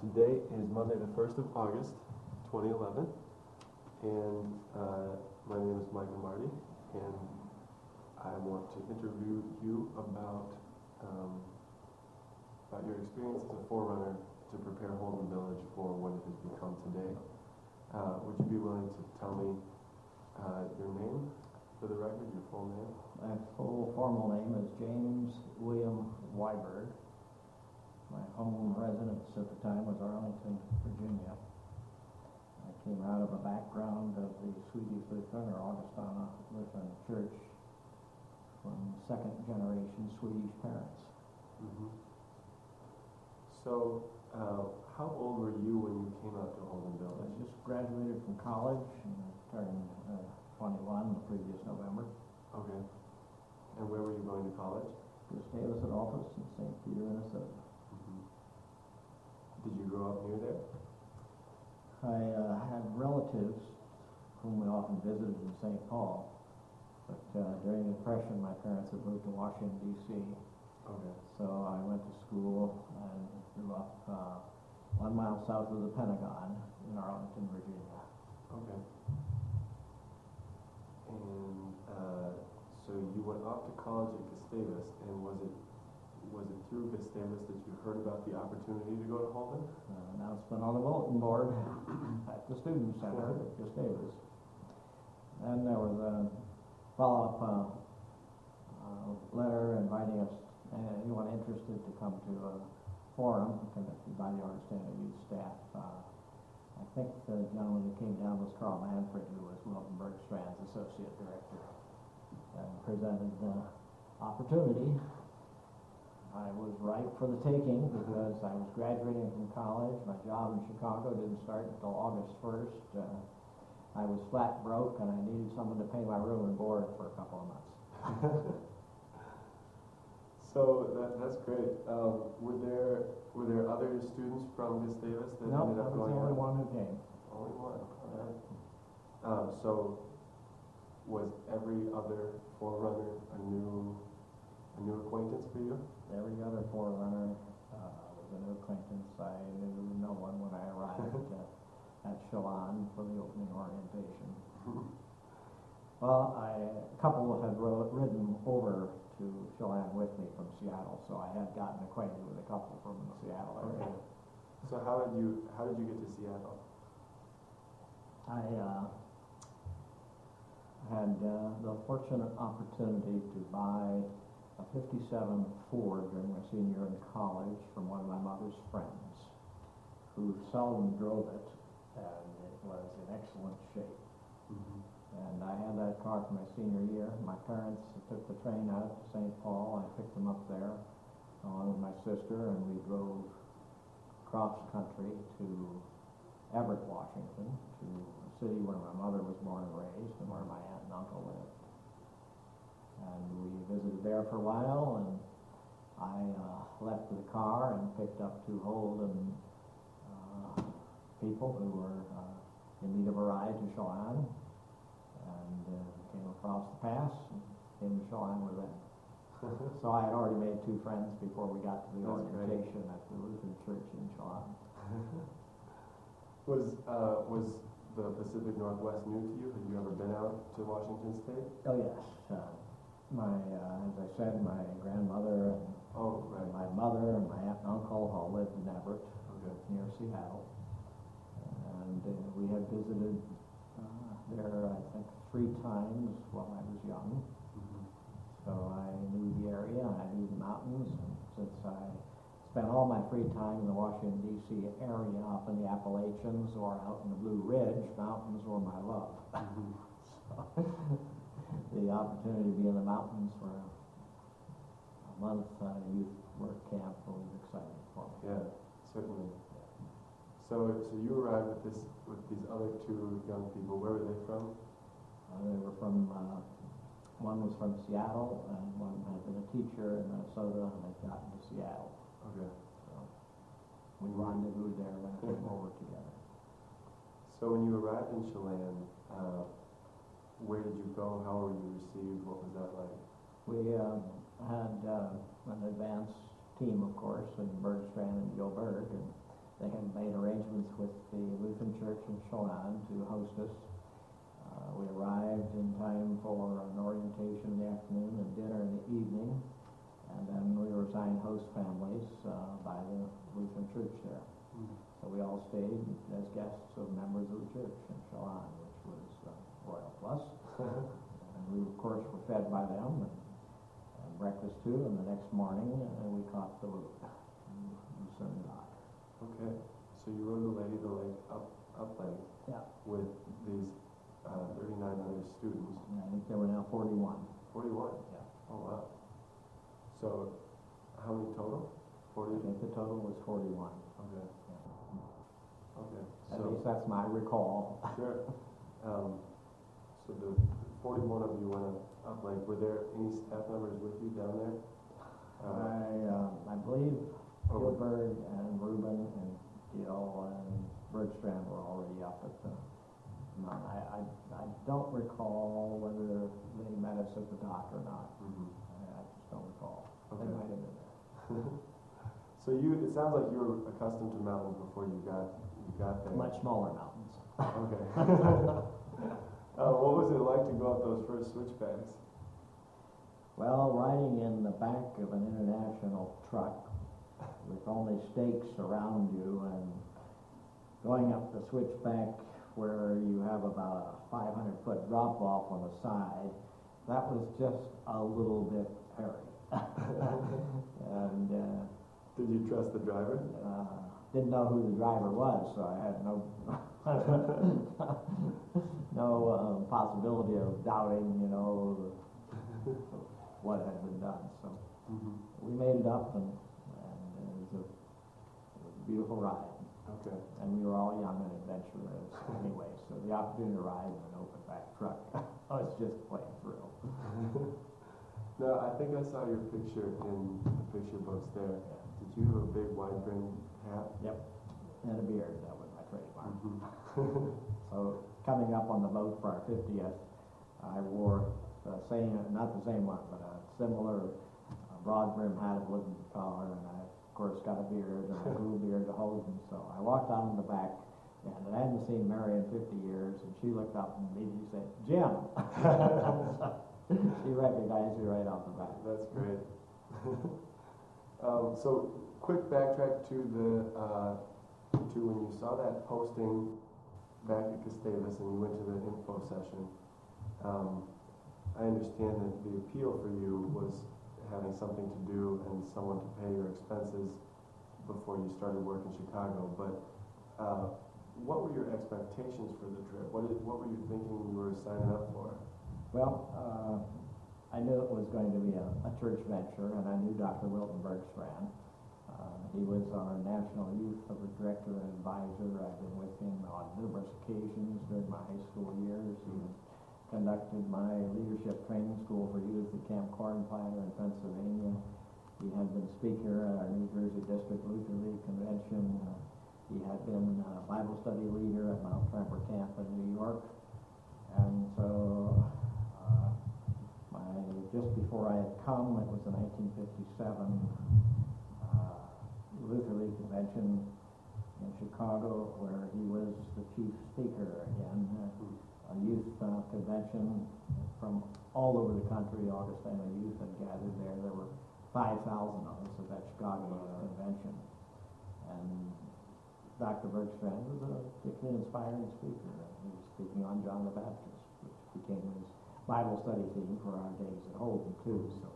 Today is Monday the 1st of August, 2011, and my name is Michael Marty, and I want to interview you about your experience as a forerunner to prepare Holden Village for what it has become today. Would you be willing to tell me your name for the record, your full name? My full formal name is James William Weiberg. My home residence at the time was Arlington, Virginia. I came out of a background of the Swedish Lutheran or Augustana Lutheran Church from second generation Swedish parents. Mm-hmm. So, how old were you when you came out to Holden I Village? just graduated from college and turned 21 the previous November. Okay. And where were you going to college? Gustavus Adolphus in St. Peter, Minnesota. Mm-hmm. Did you grow up near there? I had relatives whom we often visited in St. Paul, but during the Depression my parents had moved to Washington, D.C. Okay. So I went to school and grew up 1 mile south of the Pentagon in Arlington, Virginia. Okay. And so you went off to college at Gustavus, and was it through Gustavus that you heard about the opportunity to go to Holden? Announcement on the bulletin board at the Student Center at Gustavus. Then there was a follow-up letter inviting us, anyone interested to come to a forum conducted by the Augustana Youth Staff. I think the gentleman who came down was Carl Manfred, who was Wilton Bergstrand's associate director, and presented the opportunity. I was ripe for the taking because I was graduating from college. My job in Chicago didn't start until August 1st. I was flat broke and I needed someone to pay my room and board for a couple of months. So that's great. Were there other students from Gustavus that No, ended I up was going the only out? one who came. Only one. All right. So was every other forerunner a new acquaintance for you? Every other forerunner was a new acquaintance. I knew no one when I arrived at Chelan for the opening orientation. Well, a couple had ridden over to Chelan with me from Seattle, so I had gotten acquainted with a couple from the Seattle area. Okay. So how did you get to Seattle? I had the fortunate opportunity to buy a '57 Ford during my senior year in college from one of my mother's friends, who seldom drove it, and it was in excellent shape. Mm-hmm. And I had that car for my senior year. My parents took the train out to St. Paul. I picked them up there along with my sister, and we drove cross country to Everett, Washington, to a city where my mother was born and raised and where my aunt and uncle lived. And we visited there for a while, and I left the car and picked up two Holden people who were in need of a ride to Chelan, and came across the pass and came to Chelan with them. So I had already made two friends before we got to the That's orientation at the Lutheran Church in Chelan. Was the Pacific Northwest new to you? Had you ever been out to Washington State? Oh yes. As I said, my grandmother and my mother and my aunt and uncle all lived in Everett, near Seattle. And we had visited there, I think, 3 times while I was young. Mm-hmm. So I knew the area, I knew the mountains, and since I spent all my free time in the Washington, D.C. area, up in the Appalachians or out in the Blue Ridge, mountains were my love. Mm-hmm. So the opportunity to be in the mountains for a month youth work camp was exciting for me. Yeah, certainly. So you arrived with these other 2 young people. Where were they from? They were from, one was from Seattle, and one had been a teacher in Minnesota, and they'd gotten to Seattle. Okay. So we rendezvoused there and came over together. So when you arrived in Chelan, where did you go? How were you received? What was that like? We had an advanced team, of course, and Bergstrand and Joe Berg, and They had made arrangements with the Lutheran Church in Chelan to host us. We arrived in time for an orientation in the afternoon and dinner in the evening, and then we were assigned host families by the Lutheran Church there. So we all stayed as guests of members of the church in Chelan, which was Royal Plus. And we, of course, were fed by them, and breakfast too, and the next morning we caught the Luke in Lucerne Dock. Okay, so you rode the lake up lake with these 39 other students. And I think there were now 41. 41? Yeah. Oh, wow. So, how many total? I 40? think the total was 41. Okay. Yeah. Okay. At So, least that's my recall. sure. So the 41 of you went up lake. Were there any staff members with you down there? I believe Oh. Gilbert and Reuben and Gil and Bergstrand were already up at the mountain. I don't recall whether they met us at the dock or not. I just don't recall. Okay. They might have been there. So it sounds like you were accustomed to mountains before you got there. Much smaller mountains. Okay. What was it like to go up those first switchbacks? Well, riding in the back of an international truck with only stakes around you and going up the switchback where you have about a 500-foot drop off on the side, that was just a little bit hairy. And Did you trust the driver? didn't know who the driver was, so I had no no possibility of doubting, what had been done. So we made it up, and it was a beautiful ride. Okay. And we were all young and adventurous anyway, so the opportunity to ride in an open back truck was just plain thrill. No, I think I saw your picture in the picture books there. Did you have a big wide brim hat? Yep, and a beard. That was my trademark. Mm-hmm. So coming up on the boat for our 50th, I wore the same, not the same one, but a similar broad brim hat with wooden collar, and I, of course, got a beard, and I grew a beard to hold him. So I walked out in the back, and I hadn't seen Mary in 50 years, and she looked up and immediately said, "Jim!" She recognized me right off the bat. That's great. So quick backtrack to to when you saw that posting back at Gustavus and you went to the info session. I understand that the appeal for you was having something to do and someone to pay your expenses before you started work in Chicago. But what were your expectations for the trip? What were you thinking you were signing up for? Well, I knew it was going to be a church venture, and I knew Dr. Wilton Bergstrand. He was our National Youth Director and Advisor. I've been with him on numerous occasions during my high school years. He conducted my leadership training school for youth at Camp Cornplanter in Pennsylvania. He had been speaker at our New Jersey District Lutheran League Convention. He had been Bible study leader at Mount Tremper Camp in New York. And so just before I had come, it was the 1957 Lutheran League Convention in Chicago, where he was the chief speaker again. A youth convention from all over the country. Augustana youth had gathered there. There were 5,000 of us at that Chicago convention. And Dr. Bergstrand was a particularly inspiring speaker. He was speaking on John the Baptist, which became his Bible study theme for our days at Holden too. So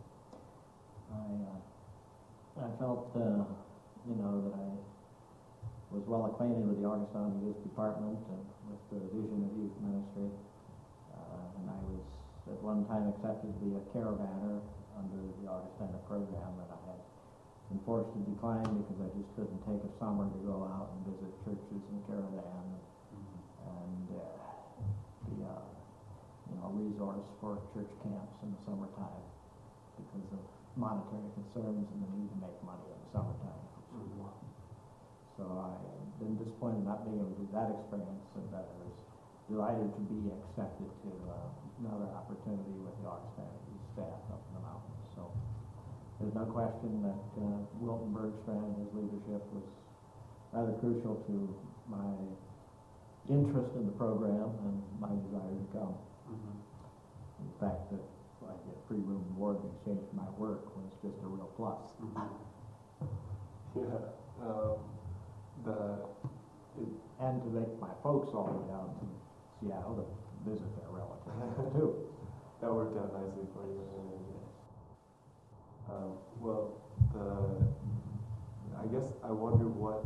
I felt, that I was well acquainted with the Augustana Youth Department and with the Vision of Youth Ministry. And I was at one time accepted to be a caravanner under the Augustana program that I had been forced to decline because I just couldn't take a summer to go out and visit churches and caravan and be a resource for church camps in the summertime because of monetary concerns and the need to make money in the summertime. So I've been disappointed not being able to do that experience, and that I was delighted to be accepted to another opportunity with the Augustana Youth staff up in the mountains. So there's no question that Wilton Bergstrand and his leadership was rather crucial to my interest in the program and my desire to come. Mm-hmm. The fact that I get free room and board in exchange for my work was just a real plus. Mm-hmm. Yeah. And to make my folks all the way down to Seattle to visit their relatives too. That worked out nicely for you. Well, I guess I wonder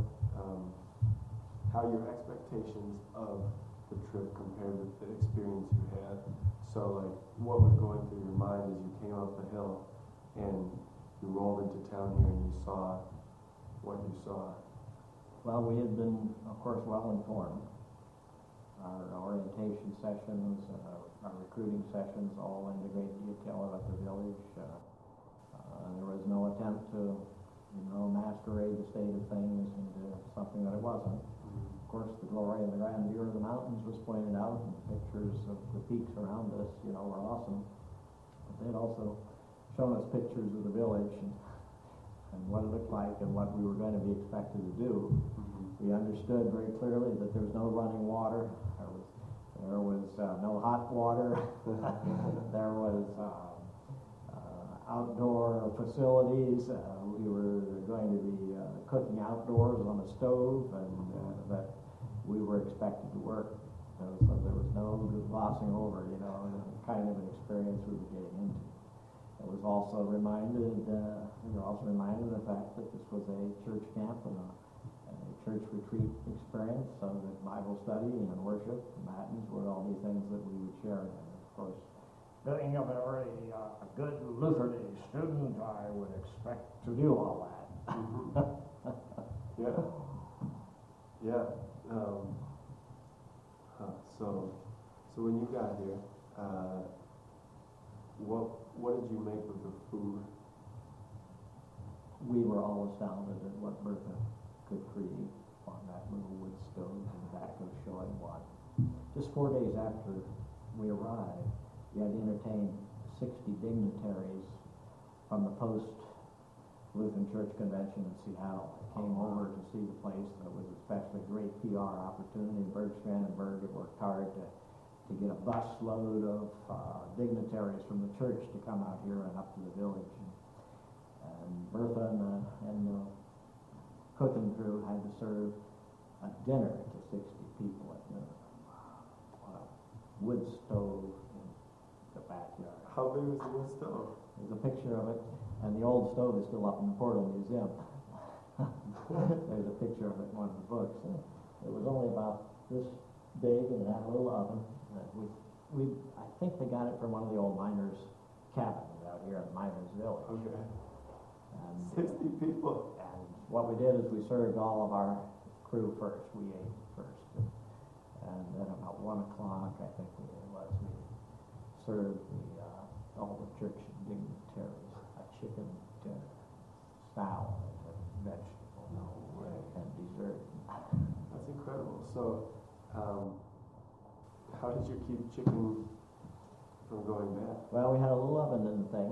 how your expectations of the trip compared with the experience you had. So, like, what was going through your mind as you came up the hill and you rolled into town here and you saw what you saw? Well, we had been, of course, well informed. Our orientation sessions, our recruiting sessions, all in the great detail about the village. There was no attempt to, masquerade the state of things into something that it wasn't. Mm-hmm. Of course, the glory and the grandeur of the mountains was pointed out, and pictures of the peaks around us, were awesome. But they'd also shown us pictures of the village and what it looked like and what we were going to be expected to do. Mm-hmm. We understood very clearly that there was no running water. There was no hot water. There was outdoor facilities. We were going to be cooking outdoors on a stove, and that we were expected to work. So there was no glossing over, the kind of an experience we were getting into. We were also reminded of the fact that this was a church camp and a church retreat experience, so that Bible study and worship and matins would all be things that we would share. And of course, being a very good Lutheran student, I would expect to do all that. Mm-hmm. Yeah. Yeah. So when you got here, what did you make of the food? We were all astounded at what Bertha could create on that little wood stove in the back of Showing One. Just 4 days after we arrived, we had entertained 60 dignitaries from the post-Lutheran Church Convention in Seattle. They came over to see the place. That was especially a great PR opportunity. Bergstrand and Berg had worked hard to get a bus load of dignitaries from the church to come out here and up to the village. And Bertha and the cooking crew had to serve a dinner to 60 people at dinner. On a wood stove in the backyard. How big was the wood stove? There's a picture of it, and the old stove is still up in the Portal Museum. There's a picture of it in one of the books. It was only about this big and had a little oven. I think they got it from one of the old miners' cabins out here in Miners Village. Okay. And 60 people. And what we did is we served all of our crew first. We ate first. And then about 1 o'clock, I think we served all the church dignitaries a chicken dinner, salad, and vegetable, and dessert. That's incredible. So, how did you keep chicken from going bad? Well, we had a little oven in the thing,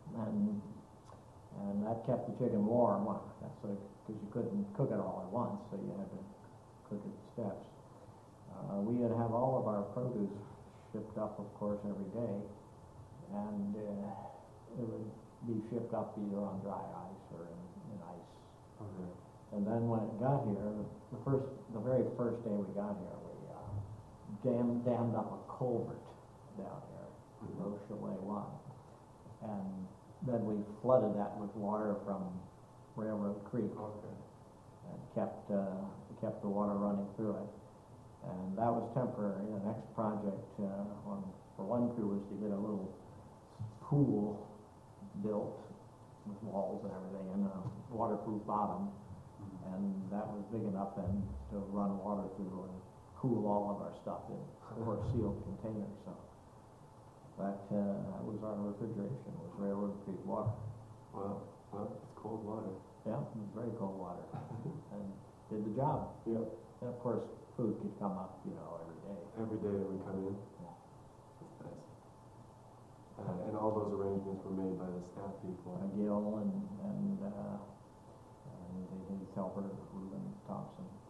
and that kept the chicken warm. That's because you couldn't cook it all at once, so you had to cook it in steps. We had to have all of our produce shipped up, of course, every day, and it would be shipped up either on dry ice or in ice. Okay. And then when it got here, the very first day we got here, we dammed up a culvert down here, Rochelle 1, and then we flooded that with water from Railroad Creek. Okay. And kept the water running through it. And that was temporary. The next project for one crew was to get a little pool built with walls and everything and a waterproof bottom. And that was big enough then to run water through and cool all of our stuff in 4 sealed containers. So that was our refrigeration, was Railroad Creek water. Well, it's cold water. Yeah, it was very cold water, and did the job. Yep. And of course, food could come up, every day. Every day that we come in. Yeah. That's nice. And all those arrangements were made by the staff people. Gil and his helper, Reuben Thompson.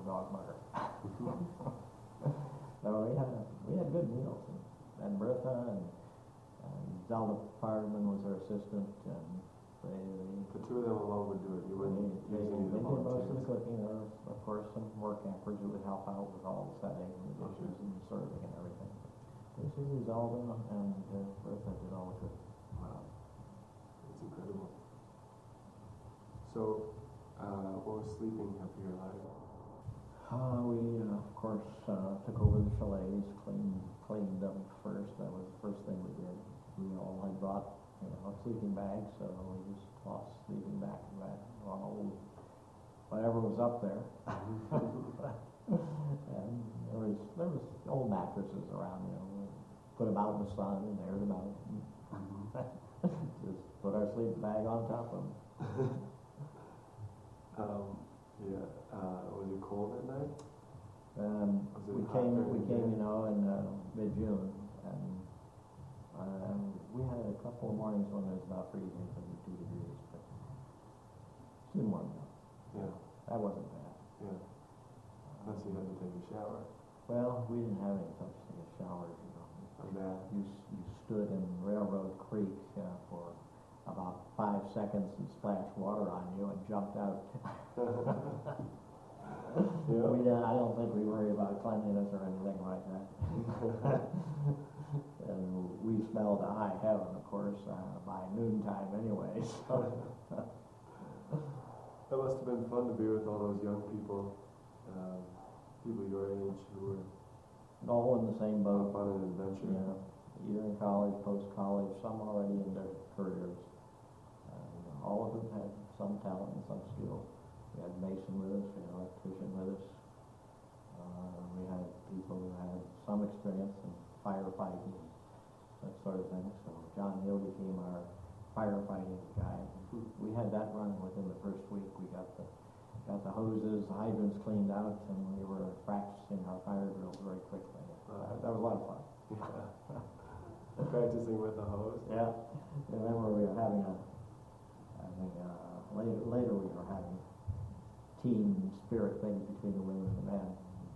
dog butter. So we had good meals, and Bertha and Zelda Fireman was her assistant, and the two of them alone would do it. You wouldn't they use any of the did most of the volunteers. cooking. There was, of course, some work campers who would help out with all the setting and the dishes and serving and everything. Basically, Zelda and Bertha did all the cooking. Wow, it's incredible. So, what was sleeping up here like? We, of course, took over the chalets, cleaned them first. That was the first thing we did. We all had brought, sleeping bags, so we just tossed sleeping back and back, all whatever was up there. And there was old mattresses around, put them out in the sun and aired them out. Just put our sleeping bag on top of them. Was it cold at night? We came, in mid-June, and we had a couple of mornings when it was about freezing, 72 degrees, but it didn't warm enough. Yeah. That wasn't bad. Yeah. Unless you had to take a shower. Well, we didn't have any such thing as showers, Yeah. You stood in Railroad Creek for about 5 seconds and splashed water on you and jumped out. Yeah. I don't think we worry about cleanliness or anything like that. And we smelled to high heaven, of course, by noontime anyway. So. That must have been fun to be with all those young people, people your age who were all in the same boat. on an adventure. Yeah, either in college, post-college, some already in their careers. All of them had some talent and some skill. We had Mason with us, we had an electrician with us. We had people who had some experience in firefighting, that sort of thing. So John Hill became our firefighting guy. We had that running within the first week. We got the hoses, the hydrants cleaned out, and we were practicing our fire drills very quickly. That was a lot of fun. Yeah. Practicing with the hose. Yeah. Remember we were having later we were having team spirit things between the women and the men.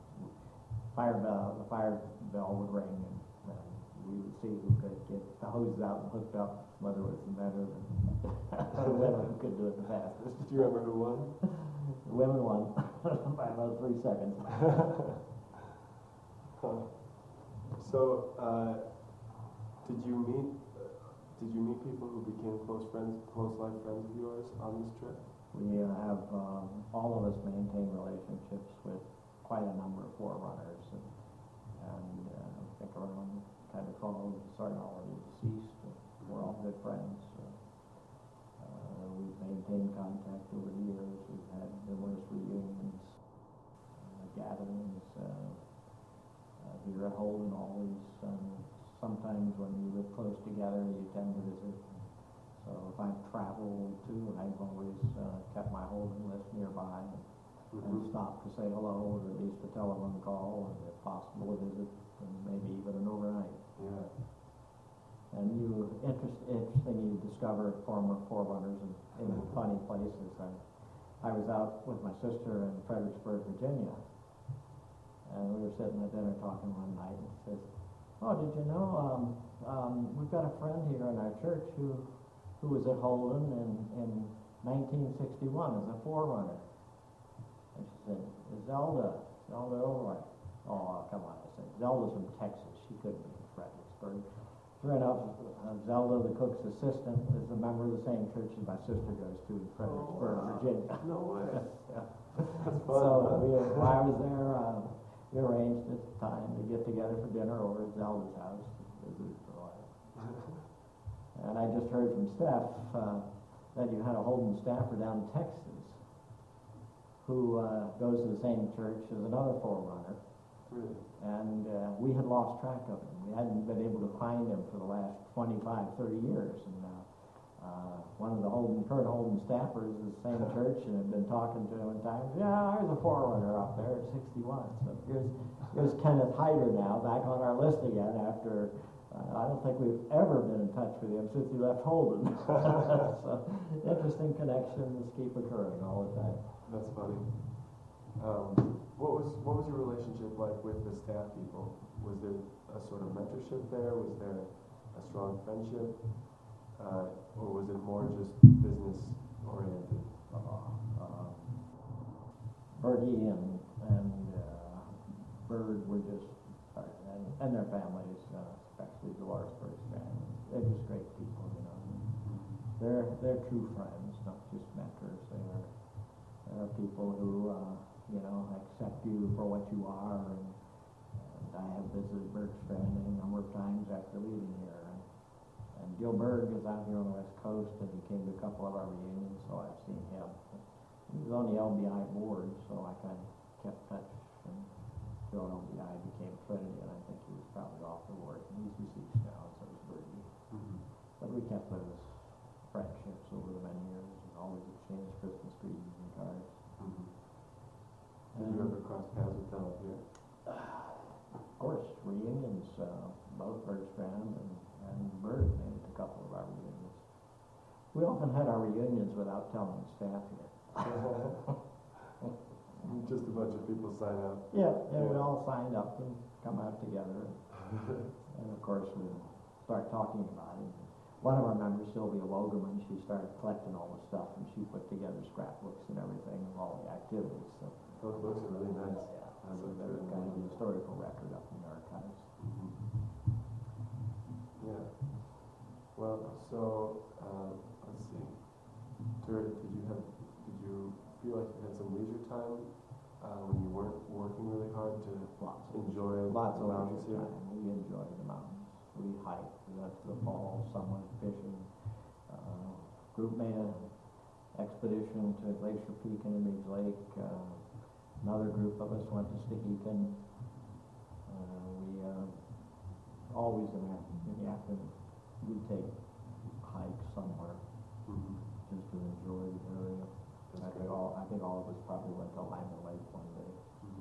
The fire bell would ring, and we would see who could get the hoses out and hooked up, whether it was the men or the women who could do it the fastest. Do you remember who won? The women won by about 3 seconds. So, did you meet people who became close life friends of yours on this trip? We have all of us maintain relationships with quite a number of forerunners, and I think around kind of called sorry already deceased. We're all good friends. We've maintained contact over the years. We've had numerous reunions, gatherings here at Holden always. Sometimes when you live close together, you tend to visit. So if I've traveled too, I've always kept my Holden list nearby and stopped to say hello, or at least a telephone call, and if possible a visit, and maybe even an overnight. Yeah. And interesting you discover former forerunners in funny places. I was out with my sister in Fredericksburg, Virginia, and we were sitting at dinner talking one night, and she says, "Oh, did you know, we've got a friend here in our church who was at Holden in 1961 as a forerunner." And she said, Zelda Overwright. Oh, come on, I said, Zelda's from Texas. She couldn't be in Fredericksburg. Sure enough, Zelda, the cook's assistant, is a member of the same church that my sister goes to in Fredericksburg, Virginia. No way. Yeah. That's fun. So while I was there, we arranged at the time to get together for dinner over at Zelda's house to visit for a while. And I just heard from Steph that you had a Holden staffer down in Texas who goes to the same church as another forerunner. Really? And we had lost track of him. We hadn't been able to find him for the last 25, 30 years. And one of the current Holden staffers is the same church and had been talking to him in times. Yeah, I was a forerunner up there at 61. So here's Kenneth Hyder now back on our list again after, I don't think we've ever been in touch with him since he left Holden. So interesting connections keep occurring all the time. That's funny. What was your relationship like with the staff people? Was there a sort of mentorship there? Was there a strong friendship? Or was it more just business oriented? Bertie and Bird were just, and their families, especially Dolores Bird's family. They're just great people, you know. They're true friends, not just mentors. They're people who, you know, accept you for what you are. And I have visited Bergstrand a number of times after leaving here. And Gil Berg is out here on the West Coast, and he came to a couple of our reunions, so I've seen him. He was on the LBI board, so I kind of kept touch. And Joe LBI became Trinity, and I think he was probably off the board. And he's deceased now, so is Bertie. But we kept those friendships over the many years, and always exchanged Christmas greetings and cards. Did you ever cross paths with them up here? Of course, reunions, both Bergstrand and Bird made it to a couple of our reunions. We often had our reunions without telling the staff here. Just a bunch of people sign up. Yeah, we all signed up and come out together. And of course, we start talking about it. One of our members, Sylvia Wogerman, she started collecting all the stuff, and she put together scrapbooks and everything of all the activities. So those books are really nice. yeah, so they're kind of a historical record up in the archives. Yeah. Well, so let's see. Did you feel like you had some leisure time when you weren't working really hard to enjoy Lots the of mountains leisure here? time. We enjoyed the mountains. We hiked. We went to the falls. Some went fishing. Group made an expedition to Glacier Peak and Image Lake. Another group of us went to Stehekin. We always in the afternoon we'd take hikes somewhere just to enjoy the area. I think all of us probably went to Lyman Lake one day.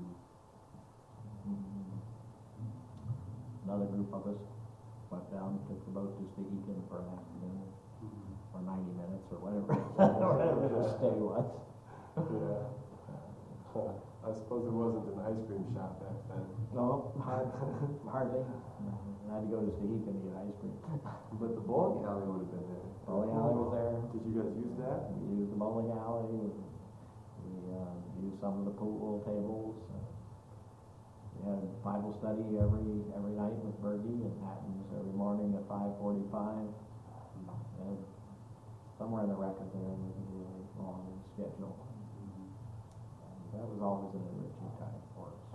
Another group of us went down, took the boat to Stehekin for an afternoon, or 90 minutes, or whatever, whatever the stay was. Yeah. I suppose it wasn't an ice cream shop back then. No, hardly. I had to go to Stehekin to get ice cream. But the bowling alley would have been there. Bowling alley was there. Did you guys use that? We used the bowling alley. We used some of the pool tables. We had Bible study every night with Bergie. It happens every morning at 5:45. And somewhere in the record there was a really long schedule. That was always an enriching time for us.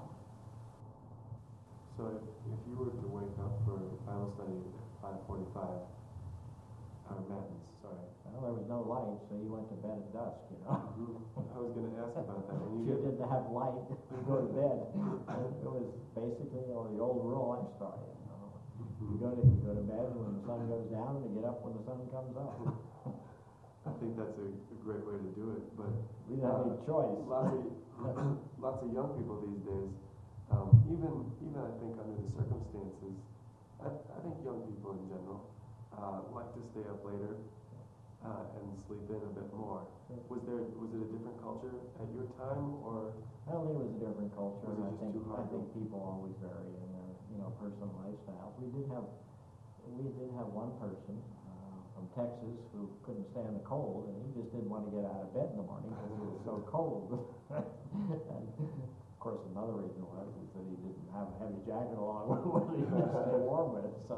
So if you were to wake up for Bible study at 5:45, or matins, sorry. Well, there was no light, so you went to bed at dusk, you know. I was going to ask about that. When If you didn't have light, you go to bed. It was basically the old rural I started, you know. You go to bed when the sun goes down, and you get up when the sun comes up. I think that's a great way to do it, but We didn't have any choice. lots of young people these days, even I think under the circumstances, I think young people in general like to stay up later and sleep in a bit more. Was it a different culture at your time, or? I don't think it was a different culture. Was it just too hard? I think people always vary in their, personal lifestyles. We did have one person from Texas who couldn't stand the cold, and he just didn't want to get out of bed in the morning because it was so cold. And of course, another reason was that he didn't have a heavy jacket along with him to stay warm with. So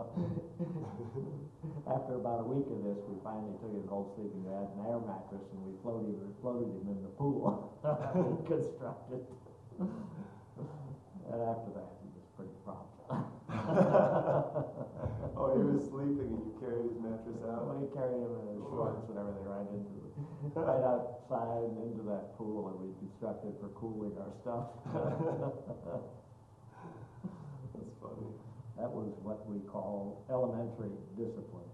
after about a week of this, we finally took his old sleeping bag and air mattress, and we floated him in the pool we constructed. And after that, he was pretty prompt. Oh, he was sleeping and you carried his mattress out? Well, he carried him in his shorts and everything right outside and into that pool that we constructed for cooling our stuff. That's funny. That was what we call elementary discipline.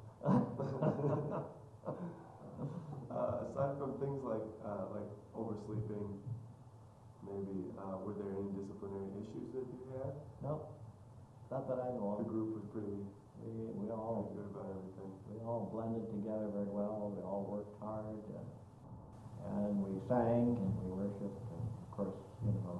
Aside from things like oversleeping, maybe, were there any disciplinary issues that you had? No, not that I know The of. group was pretty We all good about everything. blended together very well. We all worked hard, and we sang and we worshipped. And of course,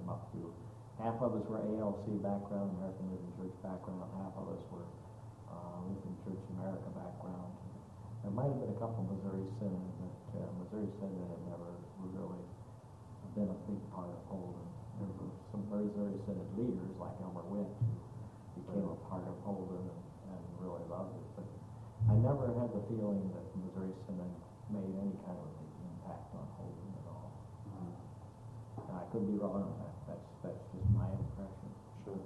up through. Half of us were ALC background, American Lutheran Church background, half of us were Lutheran Church America background. There might have been a couple Missouri Synod, but Missouri Synod had never really been a big part of Holden. There were some Missouri Synod leaders like Elmer Witt who became a part of Holden and really loved it. But I never had the feeling that Missouri Synod made any kind of a big impact on Holden at all. And I could be wrong on that. That's just my impression. Sure.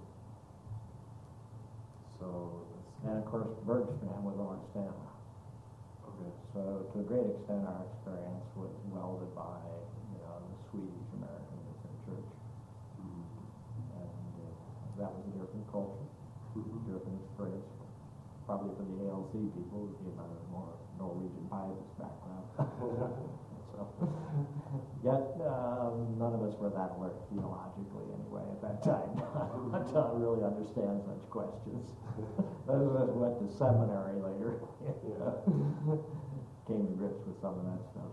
So, and of course, Bergstrand was Augustana. Okay. So to a great extent, our experience was welded by, the Swedish American Lutheran Church. And that was a different culture, different experience. Probably for the ALC people who came out of a more Norwegian pietist background. So, yet none of us were that alert theologically anyway at that time. Not to really understand such questions. Those of us who went to seminary later came to grips with some of that stuff.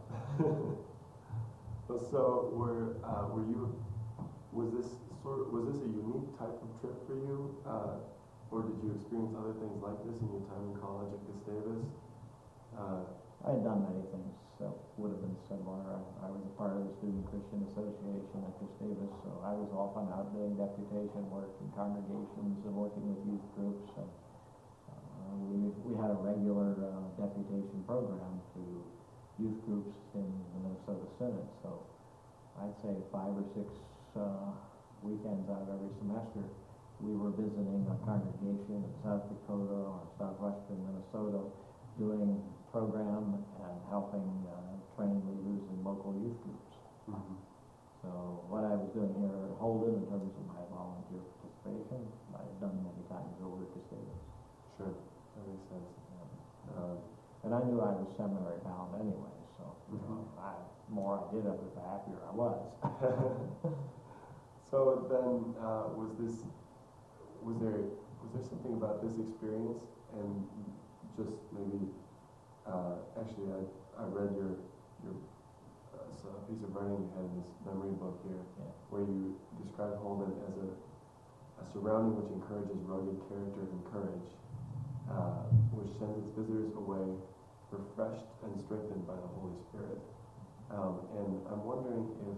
So were you? Was this a unique type of trip for you, or did you experience other things like this in your time in college at Gustavus? I had done many things that would have been similar. I was a part of the Student Christian Association at Gustavus, so I was often out doing deputation work in congregations and working with youth groups. And we had a regular deputation program to youth groups in the Minnesota Synod. So I'd say 5 or 6 weekends out of every semester, we were visiting a congregation in South Dakota or southwestern Minnesota, doing program and helping train leaders in local youth groups. So what I was doing here at Holden in terms of my volunteer participation, I had done many times over at Gustavus. Sure, that makes sense. And I knew I was seminary bound anyway, so the more I did of it, the happier I was. So then, was there something about this experience and just maybe? Actually, I read your piece of writing you had in this memory book here, where you described Holden as a surrounding which encourages rugged character and courage, which sends its visitors away refreshed and strengthened by the Holy Spirit. And I'm wondering if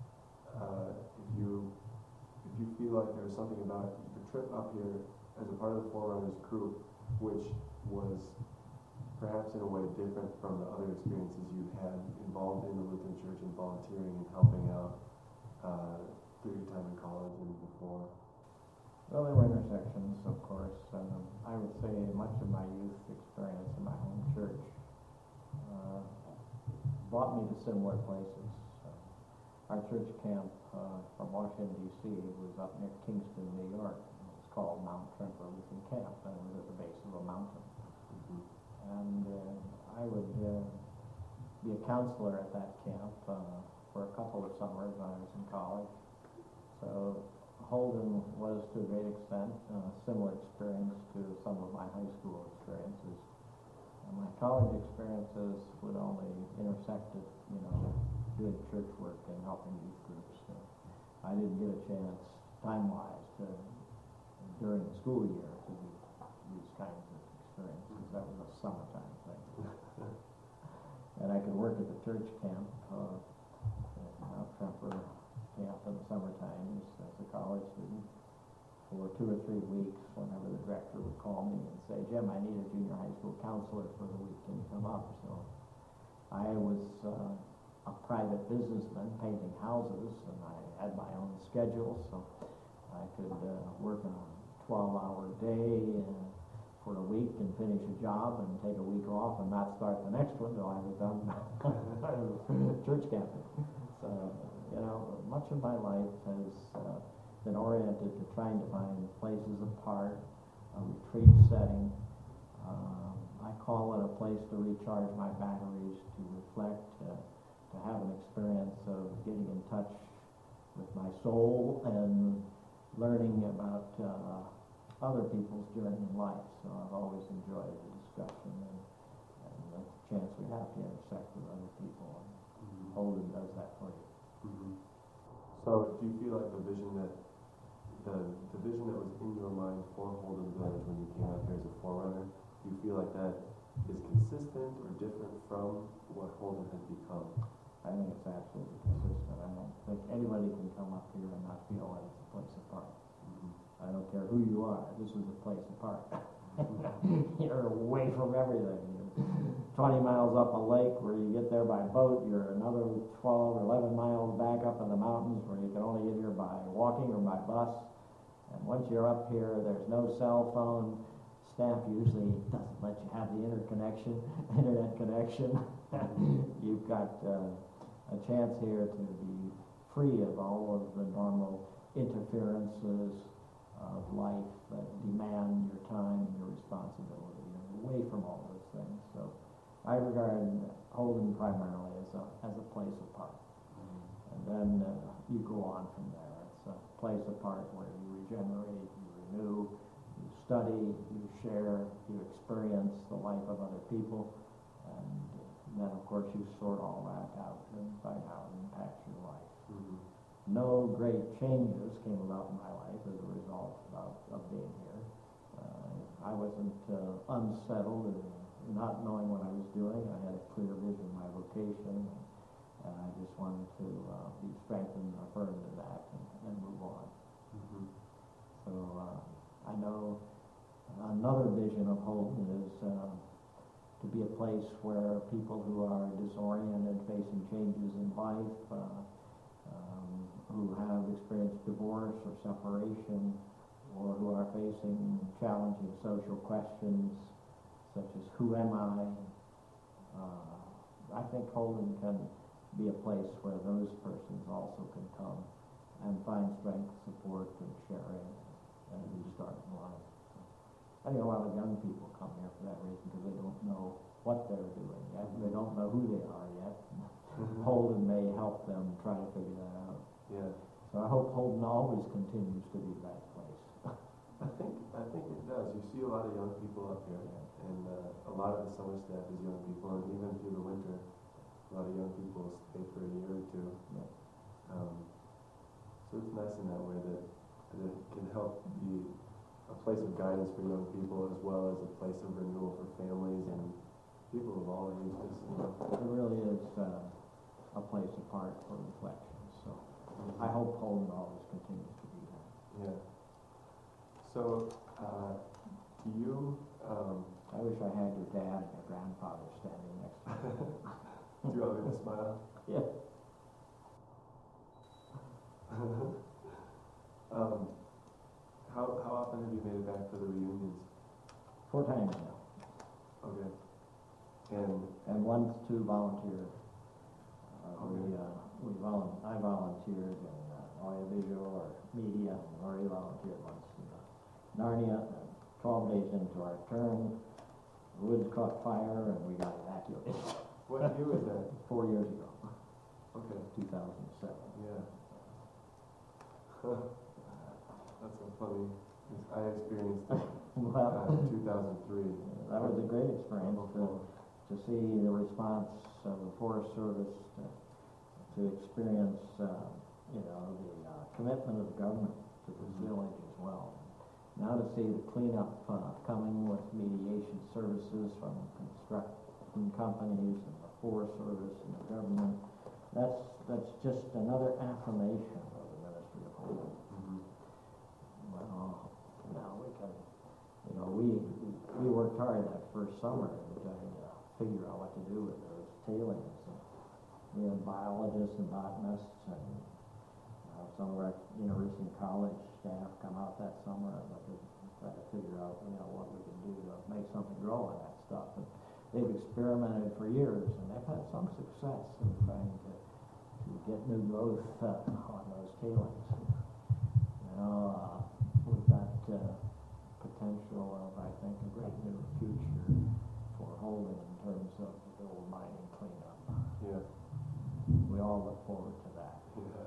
you feel like there's something about your trip up here as a part of the Forerunners group, which was perhaps in a way different from the other experiences you've had involved in the Lutheran Church and volunteering and helping out through your time in college and before. Well, there were intersections, of course. I would say much of my youth experience in my home church brought me to similar places. Our church camp from Washington, D.C. was up near Kingston, New York. It was called Mount Tremper Lutheran Camp, and it was at the base of a mountain. And I would be a counselor at that camp for a couple of summers when I was in college. So Holden was, to a great extent, a similar experience to some of my high school experiences. And my college experiences would only intersect it, doing church work and helping youth groups. So I didn't get a chance, time-wise, during the school year to do these kinds of experiences. That was a summertime thing. And I could work at the church camp, Mount Tremper camp in the summertime as a college student for 2 or 3 weeks whenever the director would call me and say, Jim, I need a junior high school counselor for the week. Can you come up? So I was a private businessman painting houses, and I had my own schedule, so I could work a 12-hour day for a week and finish a job and take a week off and not start the next one until I was done church camping. So, much of my life has been oriented to trying to find places apart, a retreat setting. I call it a place to recharge my batteries, to reflect, to have an experience of getting in touch with my soul and learning about other people's journey in life. So I've always enjoyed the discussion and the chance we have to intersect with other people. And Holden does that for you. So do you feel like the vision that was in your mind for Holden Village when you came out here as a forerunner, do you feel like that is consistent or different from what Holden has become? I think it's absolutely consistent. I don't think anybody can come up here and not feel like it's a place apart. I don't care who you are, this is a place apart. You're away from everything. You're 20 miles up a lake where you get there by boat, you're another 12 or 11 miles back up in the mountains where you can only get here by walking or by bus. And once you're up here, there's no cell phone. Staff usually doesn't let you have the internet connection. You've got a chance here to be free of all of the normal interferences of life that demand your time and your responsibility. You're away from all those things. So I regard Holden primarily as a place apart. And then you go on from there. It's a place apart where you regenerate, you renew, you study, you share, you experience the life of other people, and then of course you sort all that out and find how it impacts your life. No great changes came about in my life as a result of being here. I wasn't unsettled and not knowing what I was doing. I had a clear vision of my vocation, and I just wanted to be strengthened and affirmed in that and move on. So I know another vision of Holden is to be a place where people who are disoriented, facing changes in life, who have experienced divorce or separation, or who are facing challenging social questions such as who am I think Holden can be a place where those persons also can come and find strength, support, and sharing, and restart in life. I think a lot of young people come here for that reason because they don't know what they're doing yet. They don't know who they are yet. Holden may help them try to figure that out. Yeah. So I hope Holden always continues to be that place. I think it does. You see a lot of young people up here, and a lot of the summer staff is young people, and even through the winter, a lot of young people stay for a year or two. Yeah. So it's nice in that way that it can help be a place of guidance for young people as well as a place of renewal for families and people of all ages. It really is a place apart for reflection. So I hope Holden always continues to be that. Yeah. So, do you? I wish I had your dad and your grandfather standing next to me. Do you want me to smile? Yeah. How often have you made it back for the reunions? 4 times now. Okay. And once to volunteer. Okay. I volunteered in audiovisual or media, and Lori volunteered once in Narnia. 12 days into our term, the woods caught fire and we got evacuated. What year was that? 4 years ago. Okay. 2007. Yeah. That's so funny. I experienced it in 2003. That was a great experience to see the response of the Forest Service, to experience, the commitment of the government to this village as well. Now to see the cleanup coming with mediation services from construction companies and the Forest Service and the government, that's just another affirmation of the Ministry of Holden. Well, now we can, we worked hard that first summer to try to figure out what to do with those tailings. We had biologists and botanists and some of our University College staff come out that summer and try to figure out what we can do to make something grow on that stuff. And they've experimented for years and they've had some success in trying to get new growth on those tailings. We've got potential of, I think, a great new future for Holden in terms of the old mining cleanup. Yeah. We all look forward to that. Yeah.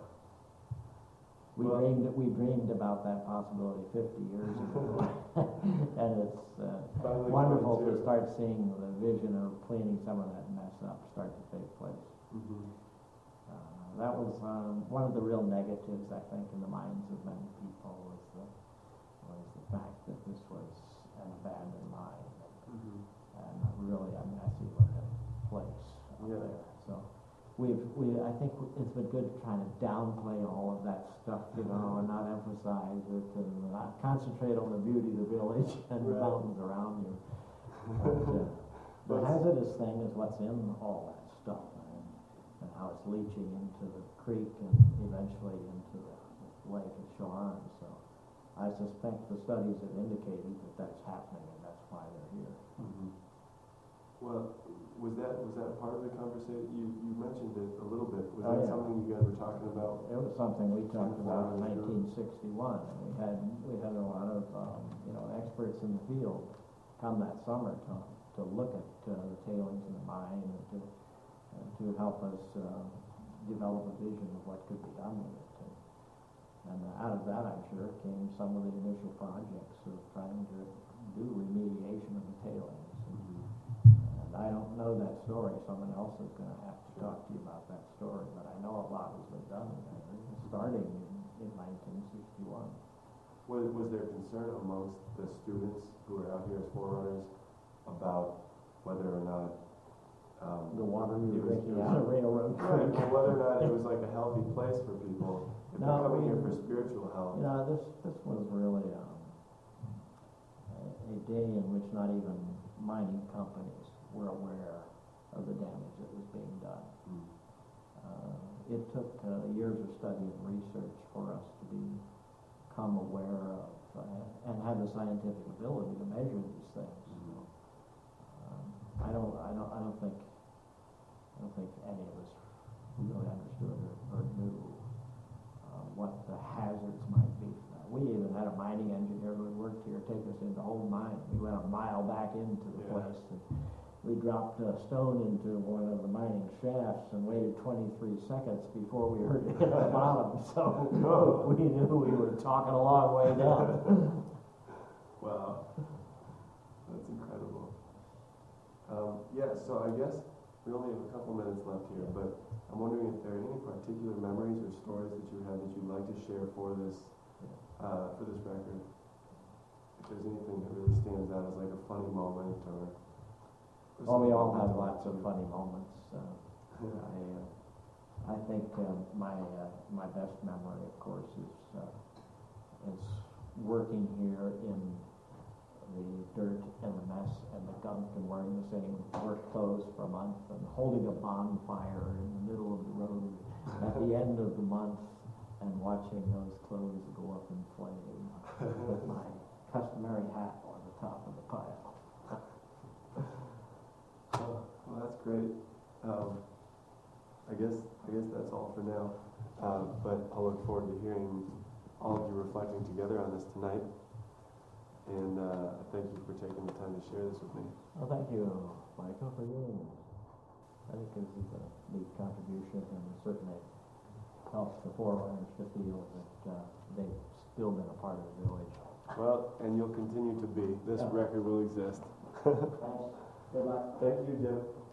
We dreamed about that possibility 50 years ago, and it's wonderful to start seeing the vision of cleaning some of that mess up start to take place. that was one of the real negatives, I think, in the minds of many people was the fact that this was an abandoned mine. Mm-hmm. And really a messy looking place up Yeah. there. So I think it's been good to try to downplay all of that stuff, you know, and not emphasize it and not concentrate on the beauty of the village and the Right. mountains around you. But, the hazardous thing is what's in all that stuff and how it's leaching into the creek and eventually into the lake at Shoreham. So I suspect the studies have indicated that that's happening and that's why they're here. Mm-hmm. Well, was that part of the conversation? You mentioned it a little bit. Was that Yeah. something you guys were talking about? It was something we talked about in 1961, and we had a lot of experts in the field come that summer to look at the tailings in the mine and to help us develop a vision of what could be done with it. And out of that, I'm sure, came some of the initial projects of trying to do remediation of the tailings. And I don't know that story. Someone else is going to have to talk to you about that story, but I know a lot has been done there, starting in 1961. Was there concern amongst the students who are out here as forerunners about whether or not The water we were it was- drinking out of railroad right, creek. or whether or not it was like a healthy place for people if No, they're coming we- here for spiritual health? You know, this was really a day in which not even mining companies were aware of the damage that was being done. Mm. It took years of study and research for us to become aware of and have the scientific ability to measure these things. Mm-hmm. I don't think any of us really understood or knew what the hazards might be. We even had a mining engineer who worked here take us into the whole mine. We went a mile back into the Yeah. place, and we dropped a stone into one of the mining shafts and waited 23 seconds before we heard it hit the bottom. So we knew we were talking a long way down. Wow, that's incredible. Yeah, so I guess we only have a couple minutes left here, but I'm wondering if there are any particular memories or stories that you have that you'd like to share for this record. If there's anything that really stands out as like a funny moment or Well, we all something have like lots of funny moments. I think my best memory, of course, is working here in the dirt and the mess and the gunk and wearing the same work clothes for a month and holding a bonfire in the middle of the road at the end of the month and watching those clothes go up in flame with my customary hat on the top of the pile. Well, that's great. I guess that's all for now. But I'll look forward to hearing all of you reflecting together on this tonight. And thank you for taking the time to share this with me. Well, thank you, Michael, for doing this. I think this is a neat contribution and certainly helps the forerunners to feel that they've still been a part of the village. Well, and you'll continue to be. This Yeah. record will exist. Thanks. Good luck. Thank you, Jim.